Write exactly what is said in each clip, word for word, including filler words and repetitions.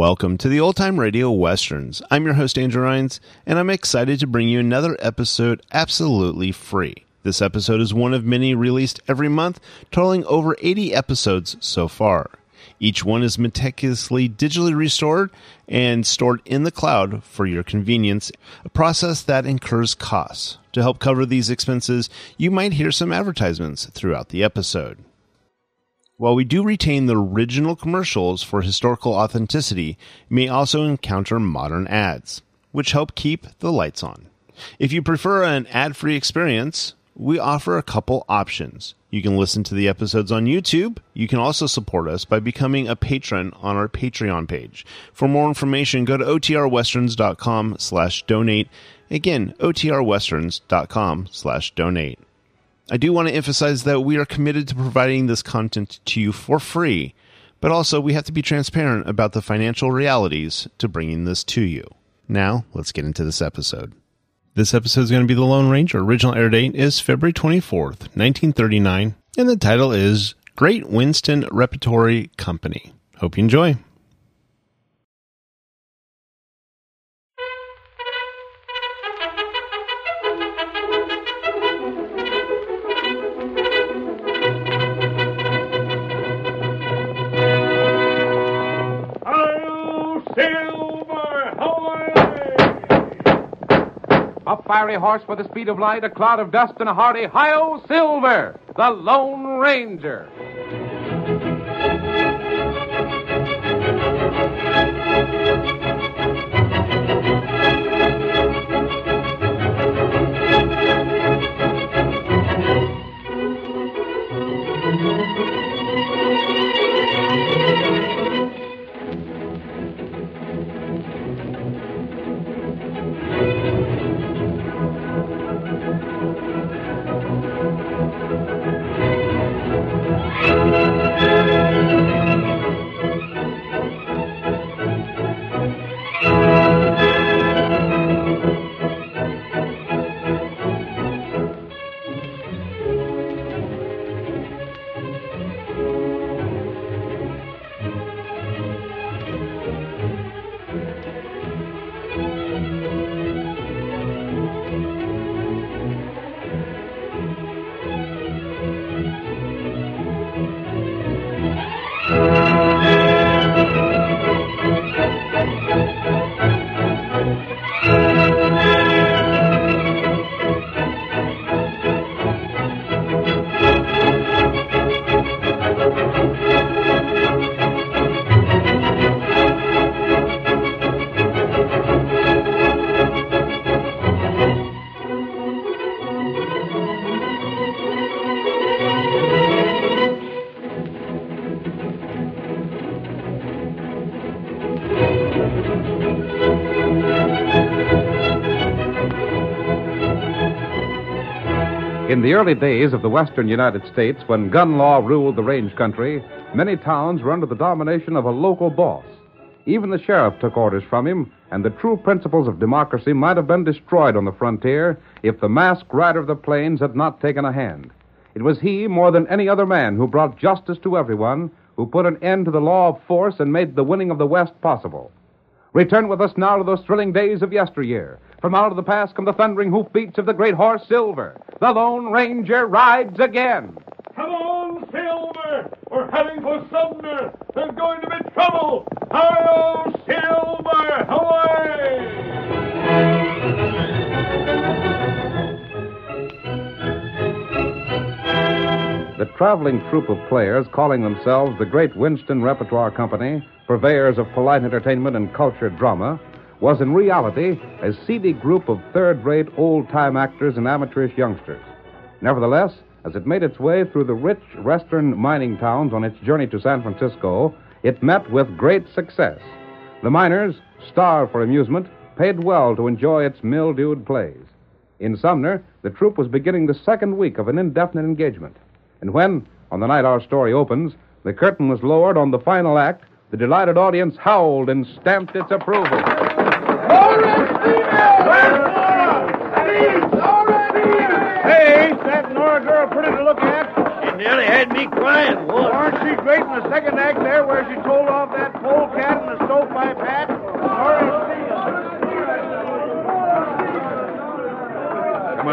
Welcome to the Old Time Radio Westerns. I'm your host, Andrew Rhynes, and I'm excited to bring you another episode absolutely free. This episode is one of many released every month, totaling over eighty episodes so far. Each one is meticulously digitally restored and stored in the cloud for your convenience, a process that incurs costs. To help cover these expenses, you might hear some advertisements throughout the episode. While we do retain the original commercials for historical authenticity, you may also encounter modern ads, which help keep the lights on. If you prefer an ad-free experience, we offer a couple options. You can listen to the episodes on YouTube. You can also support us by becoming a patron on our Patreon page. For more information, go to otrwesterns.com slash donate. Again, otrwesterns.com slash donate. I do want to emphasize that we are committed to providing this content to you for free, but also we have to be transparent about the financial realities to bringing this to you. Now, let's get into this episode. This episode is going to be The Lone Ranger. Original air date is February twenty-fourth, nineteen thirty-nine, and the title is Great Winston Repertory Company. Hope you enjoy. A fiery horse with the speed of light, a cloud of dust, and a hearty Hi-Yo Silver, the Lone Ranger. In the early days of the western United States, when gun law ruled the range country, many towns were under the domination of a local boss. Even the sheriff took orders from him, and the true principles of democracy might have been destroyed on the frontier if the masked rider of the plains had not taken a hand. It was he, more than any other man, who brought justice to everyone, who put an end to the law of force and made the winning of the West possible. Return with us now to those thrilling days of yesteryear. From out of the past come the thundering hoofbeats of the great horse Silver. The Lone Ranger rides again. Come on, Silver! We're heading for Sumner! There's going to be trouble! Hi-yo, Silver! Away! The traveling troupe of players calling themselves the Great Winston Repertory Company, purveyors of polite entertainment and cultured drama, was in reality a seedy group of third-rate old-time actors and amateurish youngsters. Nevertheless, as it made its way through the rich western mining towns on its journey to San Francisco, it met with great success. The miners, starved for amusement, paid well to enjoy its mildewed plays. In Sumner, the troupe was beginning the second week of an indefinite engagement. And when, on the night our story opens, the curtain was lowered on the final act, the delighted audience howled and stamped its approval. Hey, ain't that Nora girl pretty to look at? She nearly had me crying, what? Aren't she great in the second act there where she told off that polecat in the stovepipe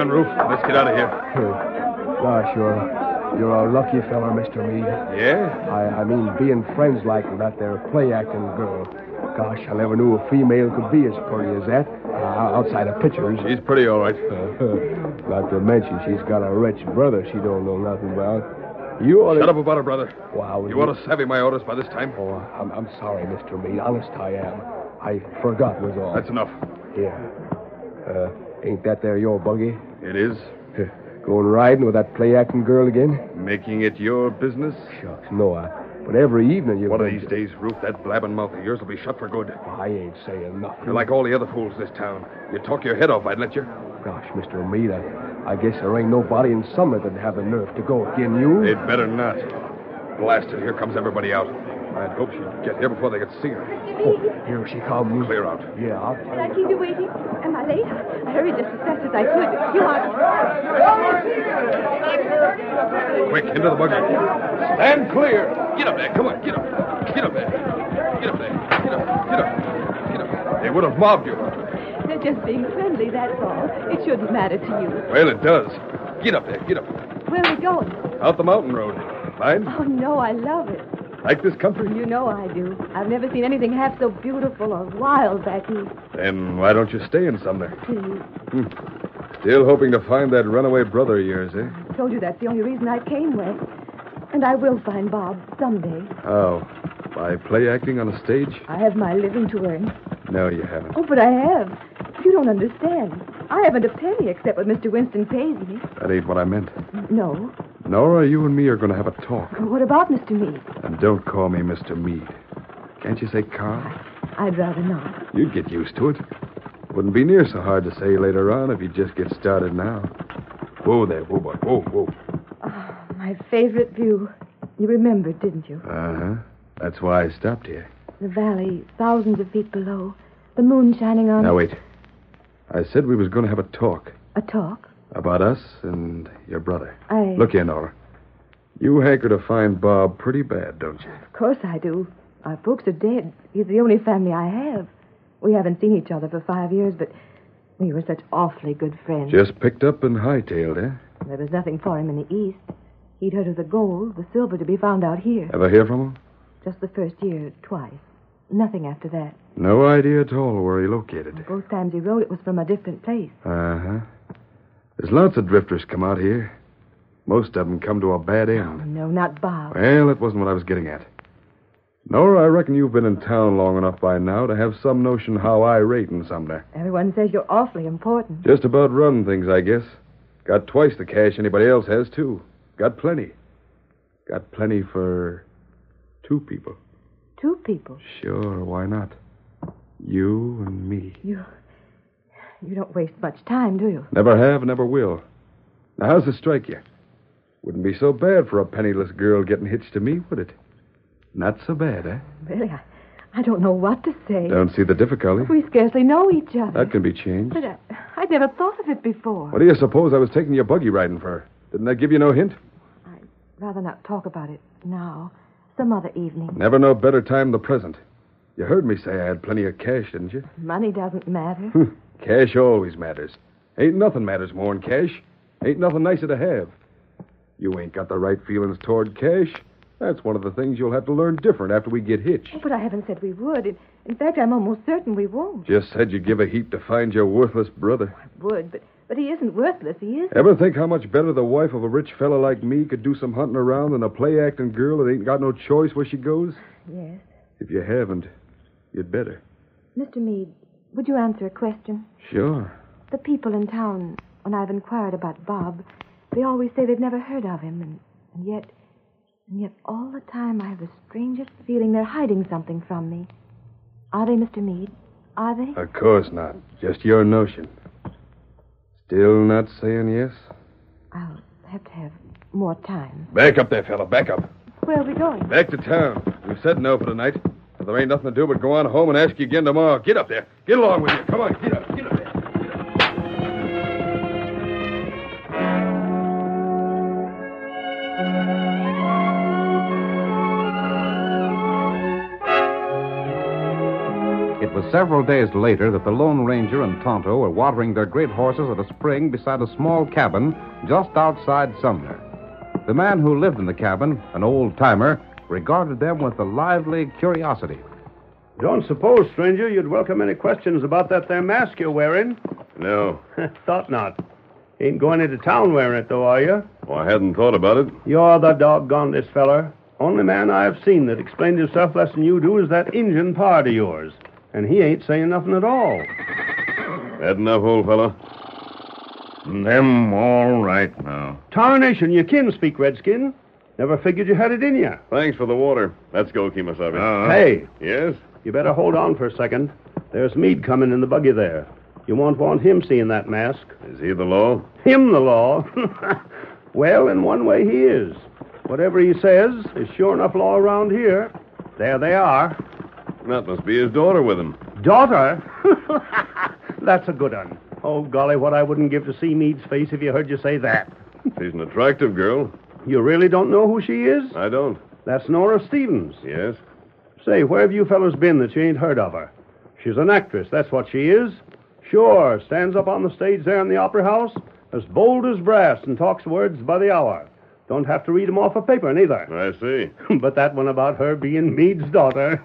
on, Roof. Let's get out of here. Gosh, you're, you're a lucky fella, Mister Meade. Yeah? I, I mean, being friends like that there play-acting girl. Gosh, I never knew a female could be as pretty as that, uh, outside of pictures. She's pretty all right. Not to mention she's got a rich brother she don't know nothing about. You ought to... Shut up about her, brother. Wow. You ought to savvy my orders by this time. Oh, I'm, I'm sorry, Mister Meade. Honest, I am. I forgot was all. That's enough. Here. Uh, ain't that there your buggy? It is? Going riding with that play-acting girl again? Making it your business? Shucks, no, I... But every evening you... One of these days, Ruth, that blabbing mouth of yours will be shut for good. I ain't saying nothing. You're like all the other fools in this town. You'd talk your head off, I'd let you. Gosh, Mister Meade, I, I guess there ain't nobody in Sumner that'd have the nerve to go again you. They'd better not. Blast it, here comes everybody out. I'd hope she'd get here before they could see her. Oh, here she comes. Clear out. Yeah, I'll... Did I keep you waiting? Am I late? I hurried just as fast as I could. You are... Quick, into the buggy. Stand clear. Get up there. Come on, get up. Get up there. Get up there. Get up. Get up. Get up. They would have mobbed you. They're just being friendly, that's all. It shouldn't matter to you. Well, it does. Get up there. Get up. Where are we going? Out the mountain road. Fine? Oh, no, I love it. Like this country? You know I do. I've never seen anything half so beautiful or wild back east. Then why don't you stay in Sumner? Please. Hmm. Still hoping to find that runaway brother of yours, eh? I told you that's the only reason I came west. And I will find Bob someday. How? By play acting on a stage? I have my living to earn. No, you haven't. Oh, but I have. You don't understand. I haven't a penny except what Mister Winston pays me. That ain't what I meant. No. Nora, you and me are going to have a talk. What about Mister Meade? And don't call me Mister Meade. Can't you say Carl? I'd rather not. You'd get used to it. Wouldn't be near so hard to say later on if you just get started now. Whoa there, whoa, boy. Whoa, whoa. Oh, my favorite view. You remembered, didn't you? Uh-huh. That's why I stopped here. The valley, thousands of feet below. The moon shining on... Now, wait. I said we was going to have a talk. A talk? About us and your brother. I... Look here, Nora. You hanker to find Bob pretty bad, don't you? Of course I do. Our folks are dead. He's the only family I have. We haven't seen each other for five years, but we were such awfully good friends. Just picked up and hightailed, eh? There was nothing for him in the east. He'd heard of the gold, the silver to be found out here. Ever hear from him? Just the first year, twice. Nothing after that. No idea at all where he located. Both times he wrote, it was from a different place. Uh-huh. There's lots of drifters come out here. Most of them come to a bad Oh, end. no, not Bob. Well, that wasn't what I was getting at. Nora, I reckon you've been in town long enough by now to have some notion how I rate in Sumner. Everyone says you're awfully important. Just about run things, I guess. Got twice the cash anybody else has, too. Got plenty. Got plenty for two people. Two people. Sure, why not? You and me. You... You don't waste much time, do you? Never have, never will. Now, how's it strike you? Wouldn't be so bad for a penniless girl getting hitched to me, would it? Not so bad, eh? Really, I, I don't know what to say. Don't see the difficulty. We scarcely know each other. That can be changed. But I, I'd never thought of it before. What do you suppose I was taking your buggy riding for? Didn't I give you no hint? I'd rather not talk about it now. Some other evening. Never no better time than the present. You heard me say I had plenty of cash, didn't you? Money doesn't matter. Cash always matters. Ain't nothing matters more than cash. Ain't nothing nicer to have. You ain't got the right feelings toward cash. That's one of the things you'll have to learn different after we get hitched. Oh, but I haven't said we would. In, in fact, I'm almost certain we won't. Just said you'd give a heap to find your worthless brother. I would, but, but he isn't worthless. He is. Ever think how much better the wife of a rich fella like me could do some hunting around than a play-acting girl that ain't got no choice where she goes? Yes. If you haven't, you'd better. Mister Meade, would you answer a question? Sure. The people in town, when I've inquired about Bob, they always say they've never heard of him, and, and yet... And yet all the time I have the strangest feeling they're hiding something from me. Are they, Mister Meade? Are they? Of course not. Just your notion. Still not saying yes? I'll have to have more time. Back up there, fella. Back up. Where are we going? Back to town. We've said no for tonight. So there ain't nothing to do but go on home and ask you again tomorrow. Get up there. Get along with you. Come on, get up. Get up there. It was several days later that the Lone Ranger and Tonto were watering their great horses at a spring beside a small cabin just outside Sumner. The man who lived in the cabin, an old-timer, regarded them with a lively curiosity. Don't suppose, stranger, you'd welcome any questions about that there mask you're wearing? No. Thought not. Ain't going into town wearing it, though, are you? Well, I hadn't thought about it. You're the doggonedest feller. Only man I've seen that explained himself less than you do is that Injun pard of yours. And he ain't saying nothing at all. Had enough, old fellow? Them all right now. Tarnation, you kin speak, Redskin. Never figured you had it in you. Thanks for the water. Let's go, Kemosabe. Uh, Hey, Yes? you better hold on for a second. There's Meade coming in the buggy there. You won't want him seeing that mask. Is he the law? Him the law. Well, in one way he is. Whatever he says is sure enough law around here. There they are. That must be his daughter with him. Daughter? That's a good one. Oh, golly, what I wouldn't give to see Meade's face if you heard you say that. She's an attractive girl. You really don't know who she is? I don't. That's Nora Stevens. Yes? Say, where have you fellows been that you ain't heard of her? She's an actress, that's what she is. Sure, stands up on the stage there in the Opera House, as bold as brass and talks words by the hour. Don't have to read 'em off a paper, neither. I see. But that one about her being Meade's daughter,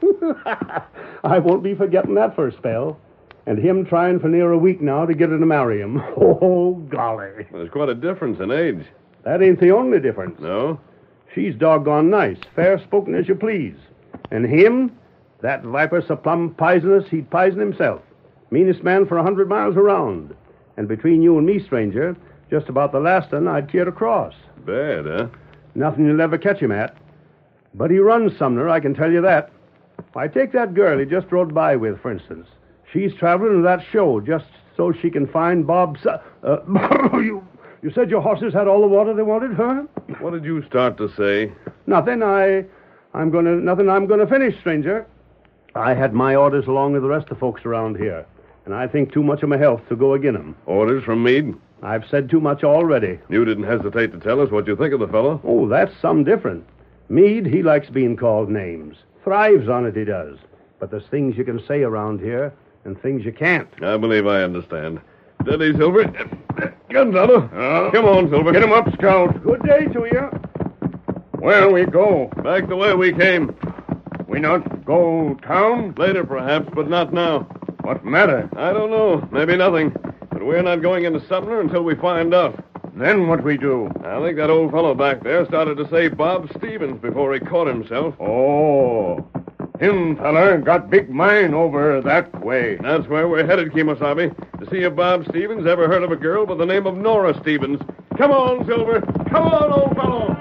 I won't be forgetting that for a spell. And him trying for near a week now to get her to marry him. Oh, golly. There's quite a difference in age. That ain't the only difference. No? She's doggone nice, fair-spoken as you please. And him, that viper so plumb poisonous he'd poison himself. Meanest man for a hundred miles around. And between you and me, stranger, just about the last one I'd care to cross. Bad, huh? Nothing you'll ever catch him at. But he runs Sumner, I can tell you that. Why, take that girl he just rode by with, for instance. She's traveling to that show just so she can find Bob Su- uh, you, you said your horses had all the water they wanted, huh? What did you start to say? Nothing. I, I'm gonna, nothing I'm gonna finish, stranger. I had my orders along with the rest of the folks around here. And I think too much of my health to go agin 'em. Orders from Meade? I've said too much already. You didn't hesitate to tell us what you think of the fellow. Oh, that's some different. Meade, he likes being called names. Thrives on it, he does. But there's things you can say around here and things you can't. I believe I understand. Steady, Silver. Guns, Otto. Uh, Come on, Silver. Get him up, Scout. Good day to you. Where we go? Back the way we came. We not go town? Later, perhaps, but not now. What matter? I don't know. Maybe nothing. But we're not going into Sumner until we find out. Then what we do? I think that old fellow back there started to say Bob Stevens before he caught himself. Oh, him feller got big mine over that way. That's where we're headed, Kemosabe. To see if Bob Stevens ever heard of a girl by the name of Nora Stevens. Come on, Silver. Come on, old fellow.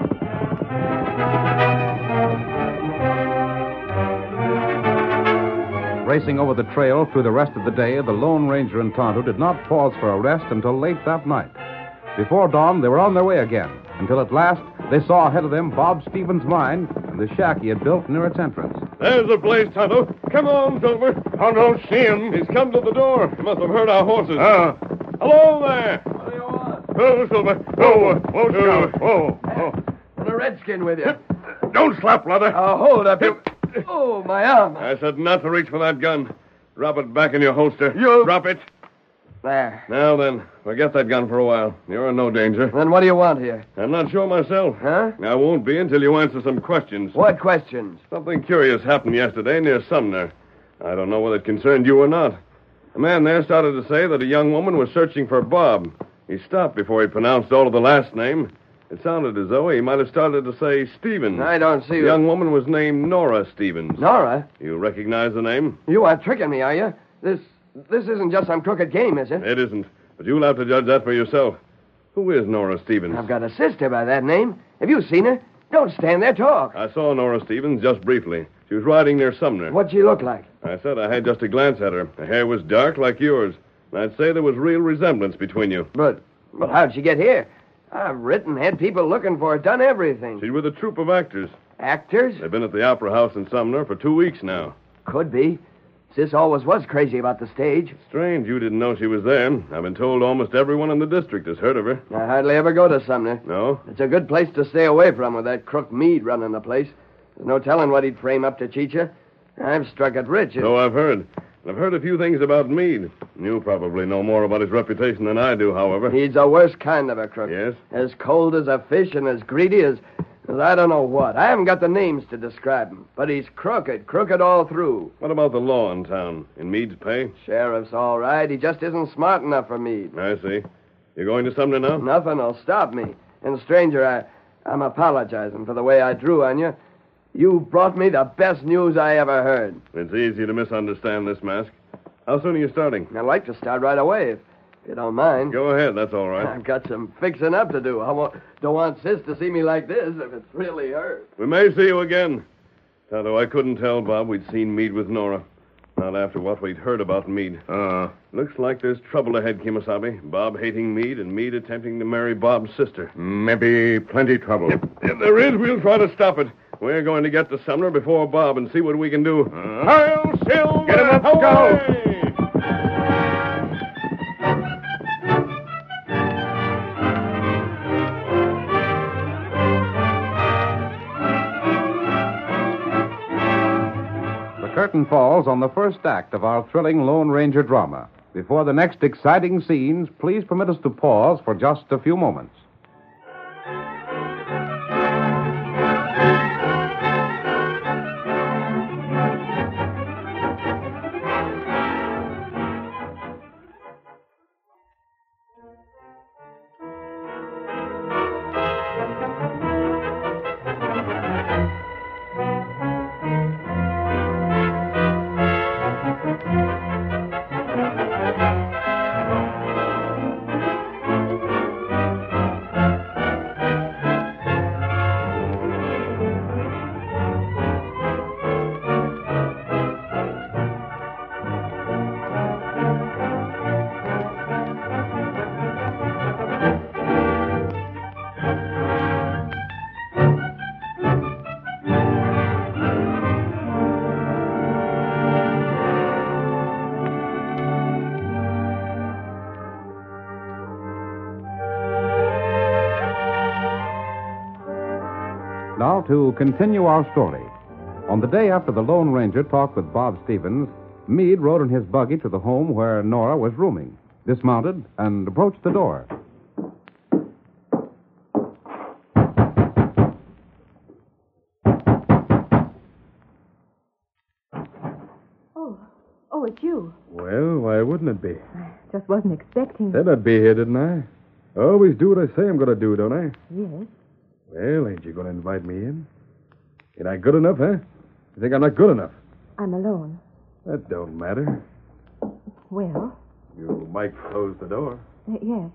Racing over the trail through the rest of the day, the Lone Ranger and Tonto did not pause for a rest until late that night. Before dawn, they were on their way again, until at last they saw ahead of them Bob Stevens' mine and the shack he had built near its entrance. There's the place, Tonto. Come on, Silver. Tonto, see him. He's come to the door. He must have heard our horses. Ah. Hello there. What do you want? Oh, Silver. Whoa, whoa, Scout. Whoa, whoa. And a redskin with you. Don't slap, brother. Uh, hold up. You... Oh, my arm. I said not to reach for that gun. Drop it back in your holster. You- Drop it. There. Now then, forget that gun for a while. You're in no danger. Then what do you want here? I'm not sure myself. Huh? I won't be until you answer some questions. What questions? Something curious happened yesterday near Sumner. I don't know whether it concerned you or not. A man there started to say that a young woman was searching for Bob. He stopped before he pronounced all of the last name. It sounded as though he might have started to say Stevens. I don't see... The young woman was named Nora Stevens. Nora? You recognize the name? You are tricking me, are you? This this isn't just some crooked game, is it? It isn't. But you'll have to judge that for yourself. Who is Nora Stevens? I've got a sister by that name. Have you seen her? Don't stand there, talk. I saw Nora Stevens just briefly. She was riding near Sumner. What'd she look like? I said I had just a glance at her. Her hair was dark like yours. And I'd say there was real resemblance between you. But, but how'd she get here? I've written, had people looking for her, done everything. She's with a troupe of actors. Actors? They've been at the Opera House in Sumner for two weeks now. Could be. Sis always was crazy about the stage. Strange you didn't know she was there. I've been told almost everyone in the district has heard of her. I hardly ever go to Sumner. No? It's a good place to stay away from with that crook Meade running the place. There's no telling what he'd frame up to cheat you. I've struck it rich. So I've heard. I've heard a few things about Meade. You probably know more about his reputation than I do, however. He's the worst kind of a crook. Yes? As cold as a fish and as greedy as, as I don't know what. I haven't got the names to describe him, but he's crooked, crooked all through. What about the law in town? In Meade's pay? Sheriff's all right. He just isn't smart enough for Meade. I see. You going to Sumner now? Nothing will stop me. And, stranger, I, I'm apologizing for the way I drew on you. You brought me the best news I ever heard. It's easy to misunderstand this, Mask. How soon are you starting? I'd like to start right away, if you don't mind. Go ahead, that's all right. I've got some fixing up to do. I won't, don't want Sis to see me like this if it's really her. We may see you again. Tonto, I couldn't tell Bob we'd seen Meade with Nora. Not after what we'd heard about Meade. Uh, Looks like there's trouble ahead, Kimasabi. Bob hating Meade and Meade attempting to marry Bob's sister. maybe plenty trouble. If there is, we'll try to stop it. We're going to get to Sumner before Bob and see what we can do. Uh, Hail Silver! Get him up, go! Away! The curtain falls on the first act of our thrilling Lone Ranger drama. Before the next exciting scenes, please permit us to pause for just a few moments. Now, to continue our story. On the day after the Lone Ranger talked with Bob Stevens, Meade rode in his buggy to the home where Nora was rooming, dismounted, and approached the door. Oh, oh, it's you. Well, why wouldn't it be? I just wasn't expecting. Said I'd be here, didn't I? I always do what I say I'm going to do, don't I? Yes. Well, ain't you going to invite me in? Ain't I good enough, huh? You think I'm not good enough? I'm alone. That don't matter. Well, You might close the door. uh, yes.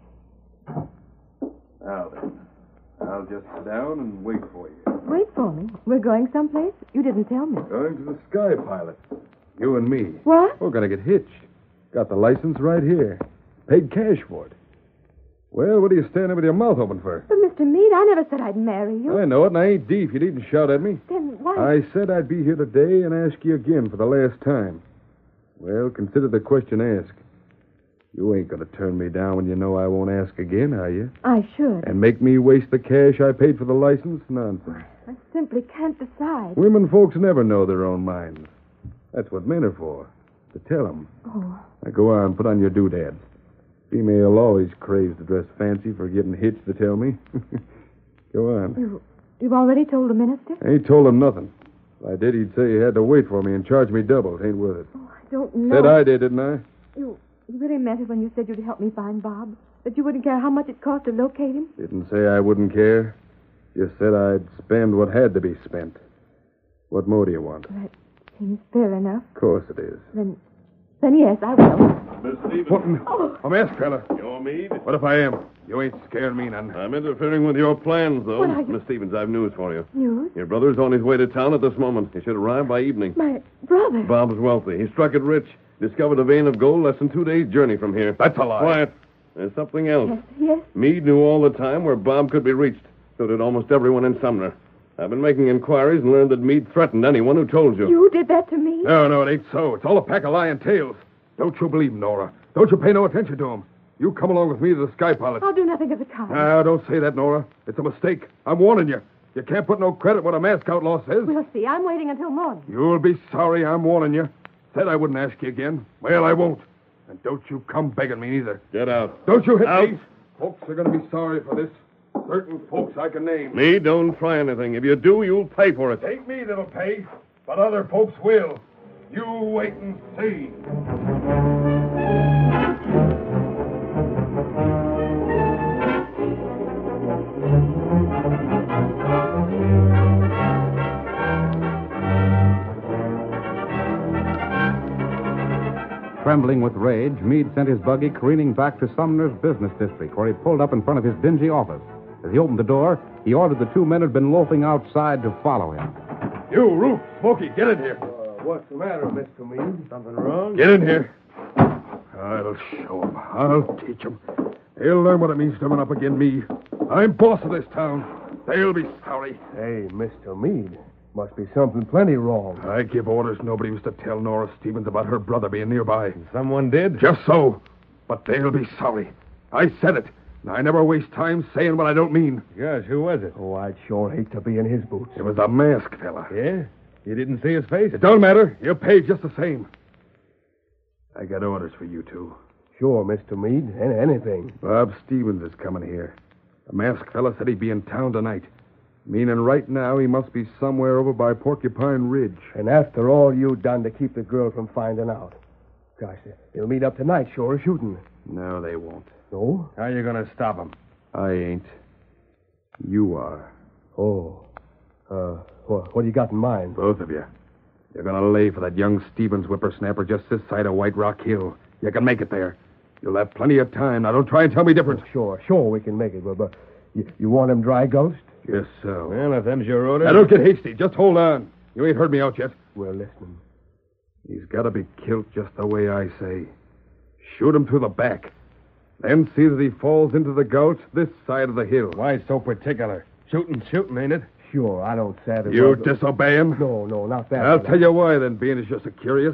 Now then, I'll just sit down and wait for you. Wait for me. We're going someplace? You didn't tell me. Going to the Sky Pilot. You and me. What? We're going to get hitched. Got the license right here. Paid cash for it. Well, what are you standing with your mouth open for? But, Mister Meade, I never said I'd marry you. I know it, and I ain't deef. You needn't shout at me. Then why? I said I'd be here today and ask you again for the last time. Well, consider the question asked. You ain't going to turn me down when you know I won't ask again, are you? I should. And make me waste the cash I paid for the license? Nonsense. I simply can't decide. Women folks never know their own minds. That's what men are for, to tell them. Oh, Now go on, put on your doodads. Female always craves to dress fancy for getting hitched to tell me. Go on. you, you've already told the minister? I ain't told him nothing. If I did, he'd say he had to wait for me and charge me double. It ain't worth it. Oh, I don't know. Said I did, didn't I? You, you really meant it when you said you'd help me find Bob? That you wouldn't care how much it cost to locate him? Didn't say I wouldn't care. Just said I'd spend what had to be spent. What more do you want? That seems fair enough. Of course it is. Then, then yes, I will. Miss Stevens. What? I'm asked, fella. You're Meade? What if I am? You ain't scaring me none. I'm interfering with your plans, though. What are you- Miss Stevens, I've news for you. News? Your brother's on his way to town at this moment. He should arrive by evening. My brother. Bob's wealthy. He struck it rich. Discovered a vein of gold less than two days' journey from here. That's a lie. Quiet. There's something else. Yes, yes. Meade knew all the time where Bob could be reached. So did almost everyone in Sumner. I've been making inquiries and learned that Meade threatened anyone who told you. You did that to me? No, no, it ain't so. It's all a pack of lying tales. Don't you believe him, Nora. Don't you pay no attention to him. You come along with me to the Sky Pilot. I'll do nothing of the kind. Now, don't say that, Nora. It's a mistake. I'm warning you. You can't put no credit what a mask outlaw says. We'll see. I'm waiting until morning. You'll be sorry I'm warning you. Said I wouldn't ask you again. Well, I won't. And don't you come begging me neither. Get out. Don't you hit Out. me. Folks are going to be sorry for this. Certain folks I can name. Me, don't try anything. If you do, you'll pay for it. Ain't me that'll pay, but other folks will. You wait and see. Trembling with rage, Meade sent his buggy careening back to Sumner's business district, where he pulled up in front of his dingy office. As he opened the door, he ordered the two men who'd been loafing outside to follow him. You, Roof, Smokey, get in here. Uh, what's the matter, Mister Meade? Something wrong? Get in here. I'll show 'em. I'll teach 'em. They'll learn what it means to run up against me. I'm boss of this town. They'll be sorry. Hey, Mister Meade. Must be something plenty wrong. I give orders nobody was to tell Nora Stevens about her brother being nearby. Someone did? Just so. But they'll be sorry. I said it. And I never waste time saying what I don't mean. Gosh, who was it? Oh, I'd sure hate to be in his boots. It was the masked fella. Yeah? You didn't see his face? It don't matter. You're paid just the same. I got orders for you two. Sure, Mister Meade. Any- anything. Bob Stevens is coming here. The masked fella said he'd be in town tonight. Meaning right now he must be somewhere over by Porcupine Ridge. And after all you done to keep the girl from finding out. Gosh, they'll meet up tonight, sure as shooting. No, they won't. No? How are you going to stop him? I ain't. You are. Oh. Uh, what, what do you got in mind? Both of you. You're going to lay for that young Stevens whippersnapper just this side of White Rock Hill. You can make it there. You'll have plenty of time. Now, don't try and tell me different. Sure, sure we can make it. But, but you, you want him dry ghost? Yes, so. Well, if them's your orders... Now, don't get hasty. Just hold on. You ain't heard me out yet. We're listening. He's got to be killed just the way I say. Shoot him through the back. Then see that he falls into the gulch this side of the hill. Why so particular? Shooting, shooting, ain't it? Sure, I don't satisfy... You disobey him? No, no, not that. I'll tell you why, then, being it's just a curious.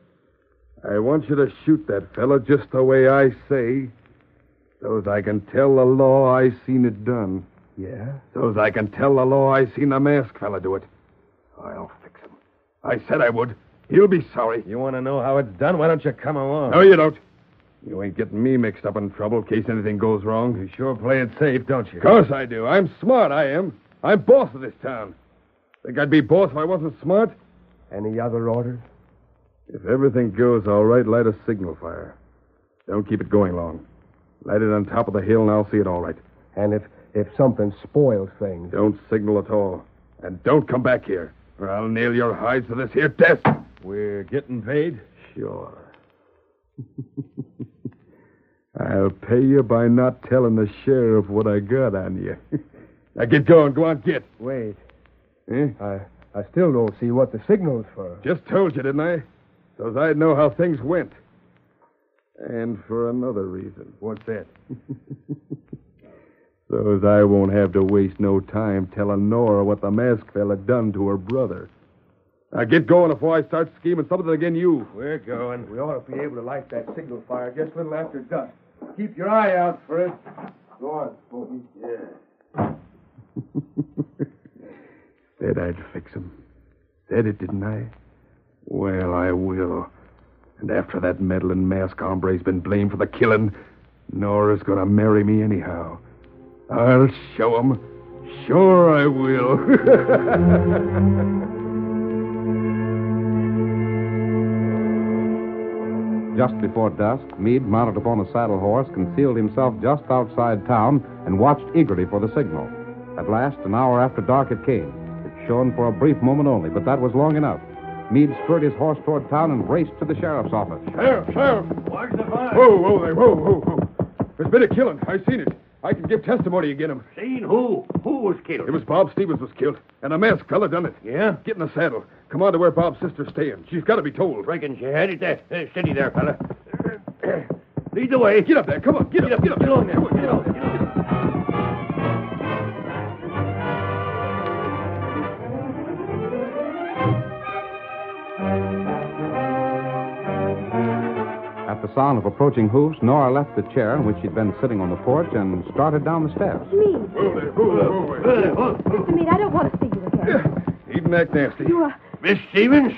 I want you to shoot that fella just the way I say, so as I can tell the law I seen it done. Yeah? So as I can tell the law I seen the masked fella do it. I'll fix him. I said I would. He'll be sorry. You want to know how it's done? Why don't you come along? No, you don't. You ain't getting me mixed up in trouble in case anything goes wrong. You sure play it safe, don't you? Of course I do. I'm smart, I am. I'm boss of this town. Think I'd be boss if I wasn't smart? Any other orders? If everything goes all right, light a signal fire. Don't keep it going long. Light it on top of the hill, and I'll see it all right. And if, if something spoils things... Don't signal at all. And don't come back here, or I'll nail your hides to this here desk. We're getting paid? Sure. I'll pay you by not telling the sheriff what I got on you. Now get going. Go on, get. Wait. Eh? I, I still don't see what the signal's for. Just told you, didn't I? So as I'd know how things went. And for another reason. What's that? So as I won't have to waste no time telling Nora what the masked fella done to her brother. Now get going before I start scheming something against you. We're going. We ought to be able to light that signal fire just a little after dusk. Keep your eye out for it. Go on, Smokey. Yeah. Said I'd fix him. Said it, didn't I? Well, I will. And after that meddling masked hombre's been blamed for the killing, Nora's gonna marry me anyhow. I'll show him. Sure I will. Just before dusk, Meade, mounted upon a saddle horse, concealed himself just outside town and watched eagerly for the signal. At last, an hour after dark, it came. It shone for a brief moment only, but that was long enough. Meade spurred his horse toward town and raced to the sheriff's office. Sheriff, Sheriff! Where's the fire? Whoa, whoa there, whoa, whoa, whoa. There's been a killing. I seen it. I can give testimony against him. Seen who? Who was killed? It was Bob Stevens was killed, and a masked fella done it. Yeah? Get in the saddle. Come on to where Bob's sister's staying. She's got to be told. Reckon she had it there. Uh, steady there, fella. Lead the way. Get up there. Come on. Get, Get up. up, Get up. get on there. Come on, Get on, get on. At the sound of approaching hoofs, Nora left the chair in which she'd been sitting on the porch and started down the steps. Meade. Whoa there. Whoa, whoa, whoa. Mister Meade, I don't want to see you again. Needn't act nasty. You are... Miss Stevens,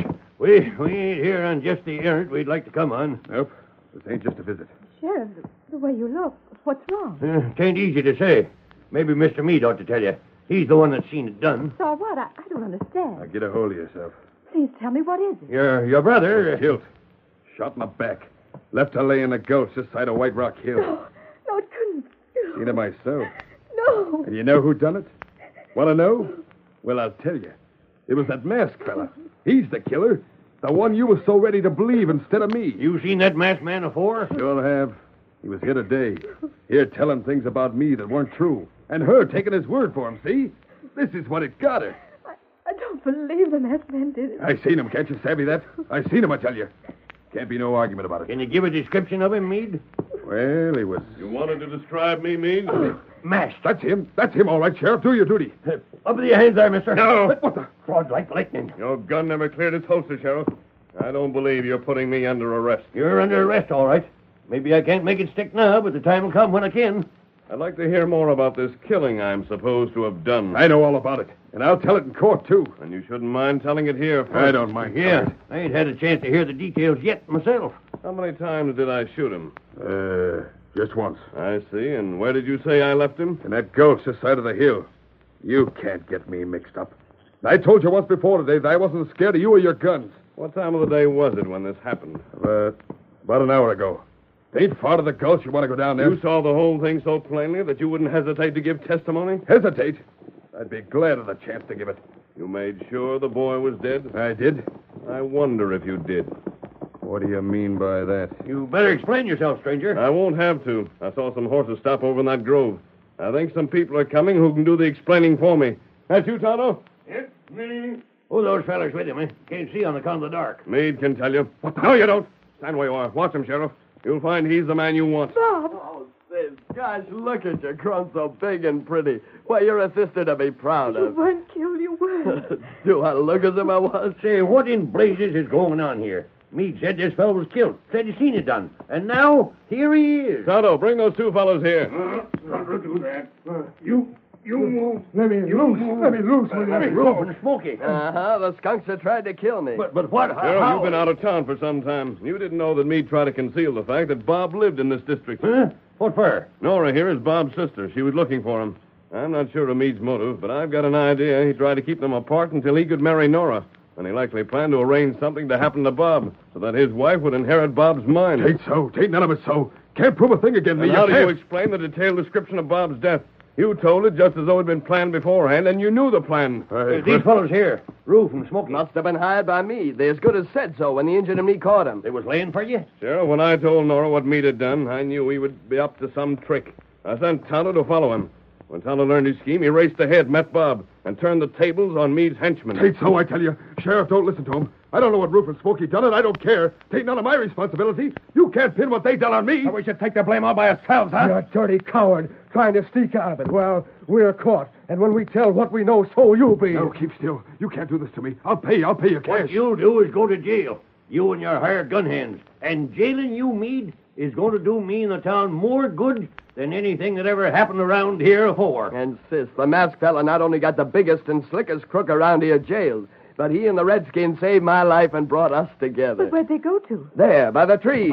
We we ain't here on just the errand we'd like to come on. Nope. This ain't just a visit. Sheriff, the, the way you look, what's wrong? Uh, tain't easy to say. Maybe Mister Meade ought to tell you. He's the one that's seen it done. Saw what? I, I don't understand. Now get a hold of yourself. Please tell me, what is it? Your your brother... Killed. Shot in the back. Left to lay in the gulch this side of White Rock Hill. No, no, it couldn't. Seen it myself. No. And you know who done it? Want to know? Well, I'll tell you. It was that masked fella. He's the killer. The one you were so ready to believe instead of me. You seen that masked man afore? Sure have. He was here today. Here telling things about me that weren't true. And her taking his word for him, see? This is what it got her. I, I don't believe the masked man did it. I seen him, can't you savvy that? I seen him, I tell you. Can't be no argument about it. Can you give a description of him, Meade? Well, he was... You wanted to describe me, Meade? Masked. That's him. That's him, all right, Sheriff. Do your duty. Up with your hands there, mister. No. What, what the... Fraud like lightning. Your gun never cleared its holster, Sheriff. I don't believe you're putting me under arrest. You're under arrest, all right. Maybe I can't make it stick now, but the time will come when I can. I'd like to hear more about this killing I'm supposed to have done. I know all about it. And I'll tell it in court, too. And you shouldn't mind telling it here first. I don't mind. Yeah, I ain't had a chance to hear the details yet myself. How many times did I shoot him? Uh, just once. I see. And where did you say I left him? In that gulch this side of the hill. You can't get me mixed up. I told you once before today that I wasn't scared of you or your guns. What time of the day was it when this happened? Uh, about an hour ago. Ain't far to the gulch. You want to go down there? You saw the whole thing so plainly that you wouldn't hesitate to give testimony? Hesitate? I'd be glad of the chance to give it. You made sure the boy was dead? I did. I wonder if you did. What do you mean by that? You better explain yourself, stranger. I won't have to. I saw some horses stop over in that grove. I think some people are coming who can do the explaining for me. That's you, Tonto? Yes, me. Who are those fellas with him, eh? Can't see on account of the dark. Meade can tell you. What the... No, you don't. Stand where you are. Watch him, Sheriff. You'll find he's the man you want. Bob! Oh, Sid, gosh, look at you, grown so big and pretty. Why, you're a sister to be proud You of. weren't killed, you weren't. Do I look as if I was? Say, what in blazes is going on here? Meade said this fellow was killed. Said he'd seen it done. And now, here he is. Tonto, bring those two fellows here. Never do that. You... You move. Let me loose. Let me loose. Let me Roof and Smoky. Uh-huh, the skunks that tried to kill me. But, but what? Sheriff, How? you've been out of town for some time. You didn't know that Meade tried to conceal the fact that Bob lived in this district. Huh? What for? Nora here is Bob's sister. She was looking for him. I'm not sure of Meade's motive, but I've got an idea he tried to keep them apart until he could marry Nora. And he likely planned to arrange something to happen to Bob so that his wife would inherit Bob's mine. Tain't so. Tain't none of it so. Can't prove a thing against me. And how do you can't. explain the detailed description of Bob's death? You told it just as though it had been planned beforehand, and you knew the plan. I- These fellows here, Roof and Smoky. Must have been hired by me. They as good as said so when the Injun and me caught him. They was laying for you? Sheriff, when I told Nora what Meade had done, I knew he would be up to some trick. I sent Tonto to follow him. When Tonto learned his scheme, he raced ahead, met Bob, and turned the tables on Meade's henchmen. Tain't so, I tell you. Sheriff, don't listen to him. I don't know what Roof and Smoky done, and I don't care. Tain't none of my responsibility. You can't pin what they done on me. We should take the blame all by ourselves, huh? You're a dirty coward, trying to sneak out of it. Well, we're caught, and when we tell what we know, so you'll be. No, keep still. You can't do this to me. I'll pay you. I'll pay you cash. What you'll do is go to jail. You and your hired gun hands. And jailing you, Meade, is going to do me in the town more good than anything that ever happened around here afore. And, sis, the masked fella not only got the biggest and slickest crook around here jailed, but he and the Redskin saved my life and brought us together. But where'd they go to? There, by the tree.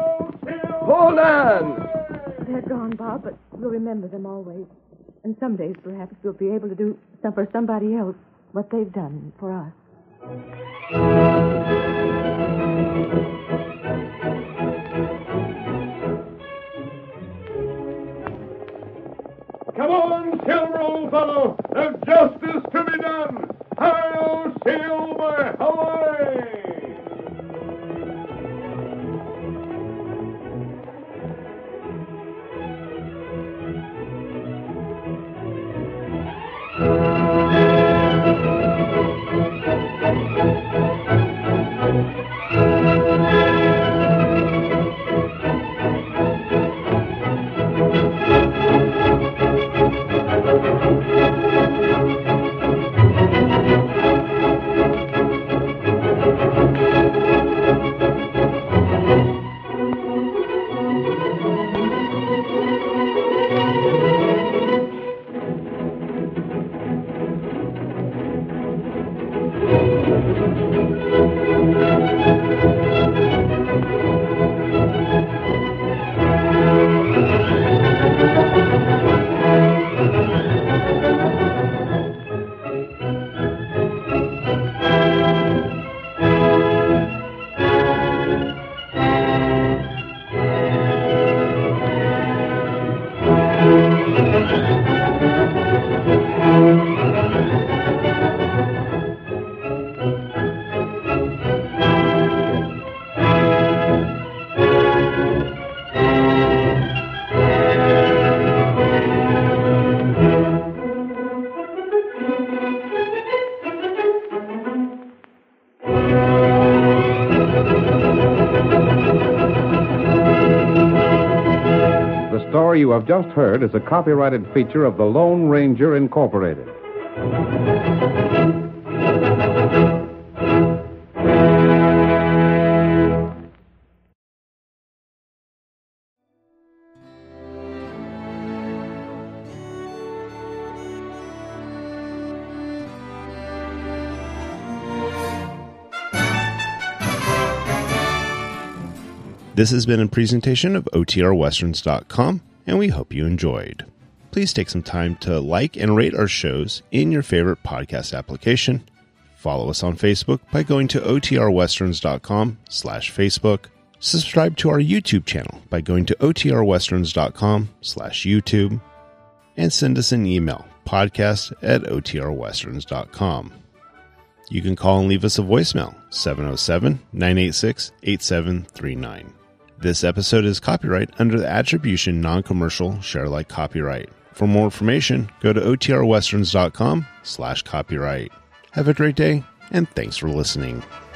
Hold on! They're gone, Bob, but we'll remember them always. And some days, perhaps, we'll be able to do some for somebody else what they've done for us. Come on, Silver, old fellow. There's justice to be done. Hi-yo, Silver, away! story you have just heard is a copyrighted feature of the Lone Ranger Incorporated. This has been a presentation of O T R Westerns dot com, and we hope you enjoyed. Please take some time to like and rate our shows in your favorite podcast application. Follow us on Facebook by going to O T R Westerns dot com slash Facebook. Subscribe to our YouTube channel by going to O T R Westerns dot com slash YouTube. And send us an email, podcast at O T R Westerns dot com. You can call and leave us a voicemail, seven oh seven, nine eight six, eight seven three nine. This episode is copyright under the Attribution Non-Commercial Share-alike copyright. For more information, go to O T R Westerns dot com slash copyright. Have a great day, and thanks for listening.